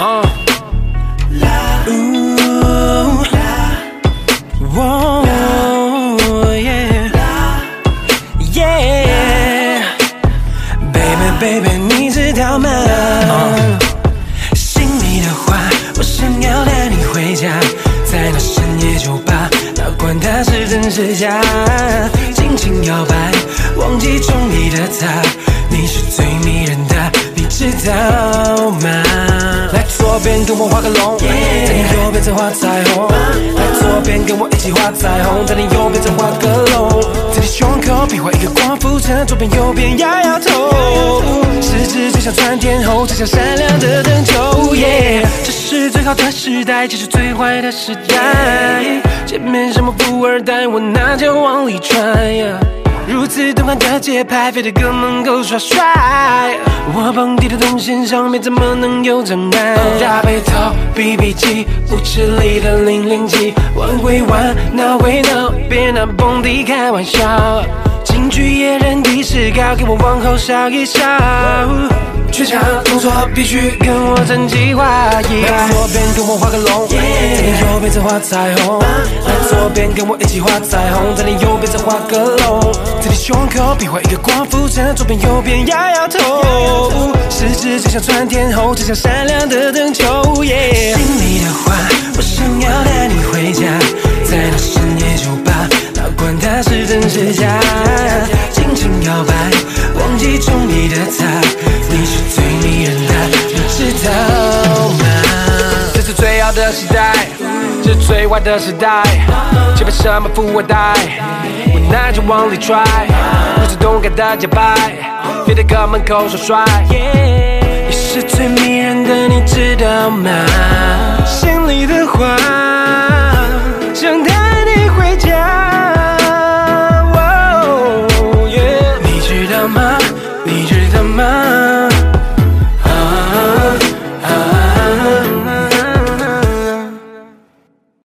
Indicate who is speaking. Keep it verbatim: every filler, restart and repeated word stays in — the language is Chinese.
Speaker 1: Uh. Ooh. Whoa. Yeah. Yeah. Baby, baby, 你知道吗？ Uh. 心里的话，我想要带你回家，在那深夜酒吧，哪管它是真是假，尽情摇摆，忘记中意的他，你是最迷人的，你知道吗？来左边跟我画个龙， yeah. 在你右边再画彩虹， uh, uh. 来左边跟我一起画彩虹，在你右边再画个龙，在你胸口比划一个光复城，左边右边摇摇头，十指就像窜天后，就像闪亮的灯球。Yeah, 这是最好的时代，这是最坏的时代。前面什么富二代，我拿脚往里踹。如此动感的节拍，非得哥们够耍帅。我蹦迪的动线上面怎么能有障碍？大背头 B B 机，舞池里的零零七，玩归玩，闹归闹，别拿蹦迪开玩笑。京剧野人仪式感，给我往后稍一稍。全场动作必须跟我整计划。来左边跟我画个龙， yeah. 在你右边再画彩虹。Uh, uh. 来左边跟我一起画彩虹，在你右边再画个龙，在你胸口比划一个光复城，左边右边摇摇头，十指就像窜天后，就像闪亮的灯球。Yeah. 心里的话，我想要带你回家，在那深夜酒吧，哪管它是真是假，尽情摇摆，忘记中意的他，你是最迷人的，你知道吗？这是最好的时代，这是最坏的时代，前面什么富二代，我拿着往里拽，如此动感的节拍，别在哥们口说帅。你是最迷人的，你知道吗？心里的话。